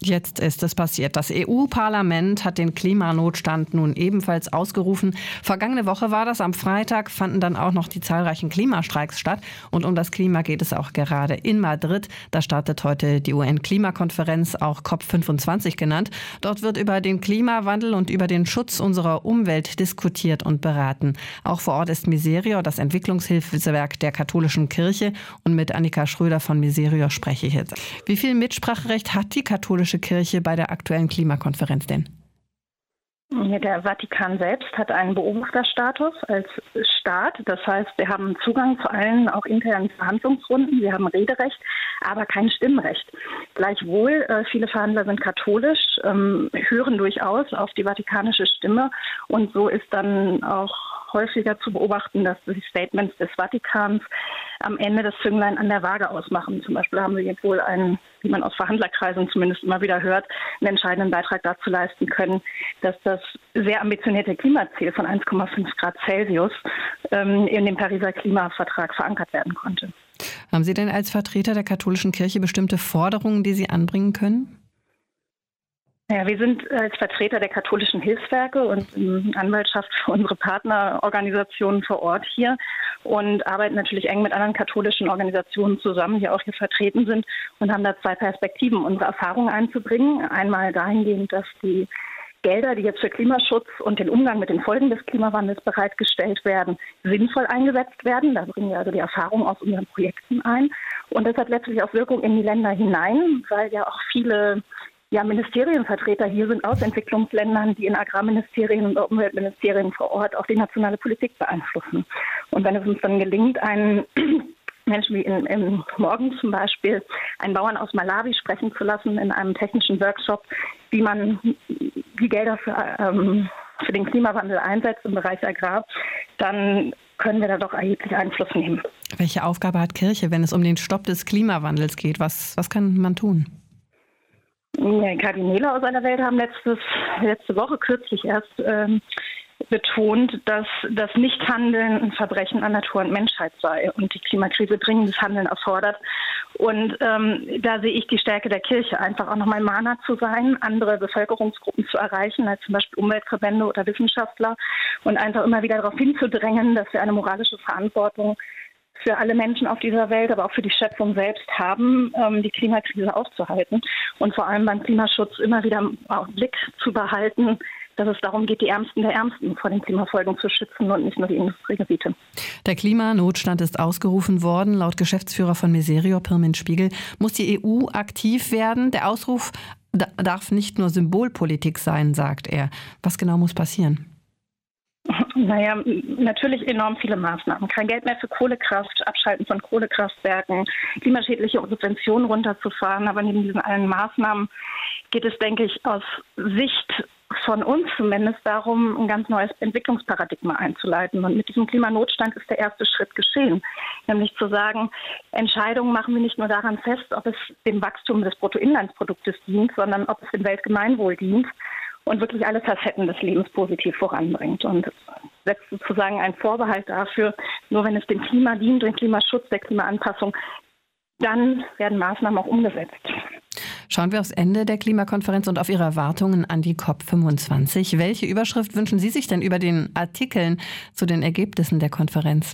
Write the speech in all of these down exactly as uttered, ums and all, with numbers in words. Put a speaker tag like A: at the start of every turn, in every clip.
A: Jetzt ist es passiert. Das E U-Parlament hat den Klimanotstand nun ebenfalls ausgerufen. Vergangene Woche war das. Am Freitag fanden dann auch noch die zahlreichen Klimastreiks statt. Und um das Klima geht es auch gerade in Madrid. Da startet heute die U N-Klimakonferenz, auch COP fünfundzwanzig genannt. Dort wird über den Klimawandel und über den Schutz unserer Umwelt diskutiert und beraten. Auch vor Ort ist Miserio, das Entwicklungshilfswerk der katholischen Kirche. Und mit Annika Schröder von Miserio spreche ich jetzt. Wie viel Mitspracherecht hat die katholische Kirche bei der aktuellen Klimakonferenz denn?
B: Der Vatikan selbst hat einen Beobachterstatus als Staat. Das heißt, wir haben Zugang zu allen auch internen Verhandlungsrunden. Wir haben Rederecht, aber kein Stimmrecht. Gleichwohl, äh, viele Verhandler sind katholisch, ähm, hören durchaus auf die vatikanische Stimme. Und so ist dann auch häufiger zu beobachten, dass die Statements des Vatikans am Ende das Zünglein an der Waage ausmachen. Zum Beispiel haben wir jetzt wohl einen, wie man aus Verhandlerkreisen zumindest immer wieder hört, einen entscheidenden Beitrag dazu leisten können, dass das sehr ambitionierte Klimaziel von eins Komma fünf Grad Celsius ähm, in dem Pariser Klimavertrag verankert werden konnte.
A: Haben Sie denn als Vertreter der katholischen Kirche bestimmte Forderungen, die Sie anbringen können?
B: Ja, wir sind als Vertreter der katholischen Hilfswerke und Anwaltschaft für unsere Partnerorganisationen vor Ort hier und arbeiten natürlich eng mit anderen katholischen Organisationen zusammen, die auch hier vertreten sind und haben da zwei Perspektiven, unsere Erfahrungen einzubringen. Einmal dahingehend, dass die Gelder, die jetzt für Klimaschutz und den Umgang mit den Folgen des Klimawandels bereitgestellt werden, sinnvoll eingesetzt werden. Da bringen wir also die Erfahrung aus unseren Projekten ein. Und das hat letztlich auch Wirkung in die Länder hinein, weil ja auch viele Ja, Ministerienvertreter hier sind aus Entwicklungsländern, die in Agrarministerien und Umweltministerien vor Ort auch die nationale Politik beeinflussen. Und wenn es uns dann gelingt, einen Menschen wie in, in morgen zum Beispiel einen Bauern aus Malawi sprechen zu lassen in einem technischen Workshop, wie man die Gelder für, ähm, für den Klimawandel einsetzt im Bereich Agrar, dann können wir da doch erheblich Einfluss nehmen.
A: Welche Aufgabe hat Kirche, wenn es um den Stopp des Klimawandels geht? Was, was kann man tun?
B: Ja, Kardinäle aus aller Welt haben letztes, letzte Woche kürzlich erst ähm, betont, dass das Nichthandeln ein Verbrechen an Natur und Menschheit sei und die Klimakrise dringendes Handeln erfordert. Und ähm, da sehe ich die Stärke der Kirche, einfach auch nochmal Mahner zu sein, andere Bevölkerungsgruppen zu erreichen, als zum Beispiel Umweltverbände oder Wissenschaftler und einfach immer wieder darauf hinzudrängen, dass wir eine moralische Verantwortung für alle Menschen auf dieser Welt, aber auch für die Schöpfung selbst haben, die Klimakrise aufzuhalten und vor allem beim Klimaschutz immer wieder im Blick zu behalten, dass es darum geht, die Ärmsten der Ärmsten vor den Klimafolgen zu schützen und nicht nur die Industriegebiete.
A: Der Klimanotstand ist ausgerufen worden. Laut Geschäftsführer von Miserio, Pirmin Spiegel, muss die E U aktiv werden. Der Ausruf darf nicht nur Symbolpolitik sein, sagt er. Was genau muss passieren?
B: Naja, natürlich enorm viele Maßnahmen. Kein Geld mehr für Kohlekraft, Abschalten von Kohlekraftwerken, klimaschädliche Subventionen runterzufahren. Aber neben diesen allen Maßnahmen geht es, denke ich, aus Sicht von uns zumindest darum, ein ganz neues Entwicklungsparadigma einzuleiten. Und mit diesem Klimanotstand ist der erste Schritt geschehen. Nämlich zu sagen, Entscheidungen machen wir nicht nur daran fest, ob es dem Wachstum des Bruttoinlandsproduktes dient, sondern ob es dem Weltgemeinwohl dient und wirklich alle Facetten des Lebens positiv voranbringt. Und setzt sozusagen einen Vorbehalt dafür, nur wenn es dem Klima dient, dem Klimaschutz, der Klimaanpassung, dann werden Maßnahmen auch umgesetzt.
A: Schauen wir aufs Ende der Klimakonferenz und auf Ihre Erwartungen an die COP fünfundzwanzig. Welche Überschrift wünschen Sie sich denn über den Artikeln zu den Ergebnissen der Konferenz?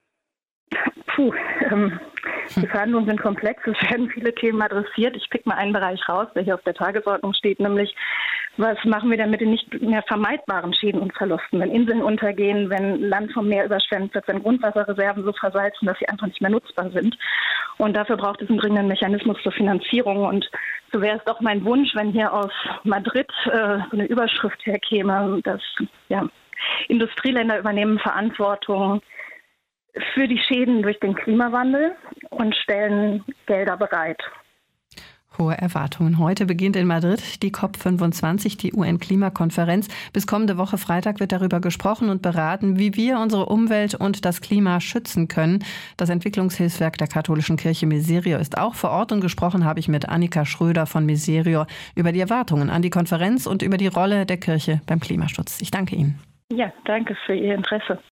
B: Puh, ähm, die Verhandlungen sind komplex, es werden viele Themen adressiert. Ich pick mal einen Bereich raus, der hier auf der Tagesordnung steht, nämlich was machen wir denn mit den nicht mehr vermeidbaren Schäden und Verlusten, wenn Inseln untergehen, wenn Land vom Meer überschwemmt wird, wenn Grundwasserreserven so versalzen, dass sie einfach nicht mehr nutzbar sind. Und dafür braucht es einen dringenden Mechanismus zur Finanzierung. Und so wäre es doch mein Wunsch, wenn hier aus Madrid äh, so eine Überschrift herkäme, dass ja, Industrieländer übernehmen Verantwortung für die Schäden durch den Klimawandel und stellen Gelder bereit.
A: Hohe Erwartungen. Heute beginnt in Madrid die COP fünfundzwanzig, die U N-Klimakonferenz. Bis kommende Woche Freitag wird darüber gesprochen und beraten, wie wir unsere Umwelt und das Klima schützen können. Das Entwicklungshilfswerk der katholischen Kirche Miserio ist auch vor Ort und gesprochen habe ich mit Annika Schröder von Miserio über die Erwartungen an die Konferenz und über die Rolle der Kirche beim Klimaschutz. Ich danke Ihnen.
B: Ja, danke für Ihr Interesse.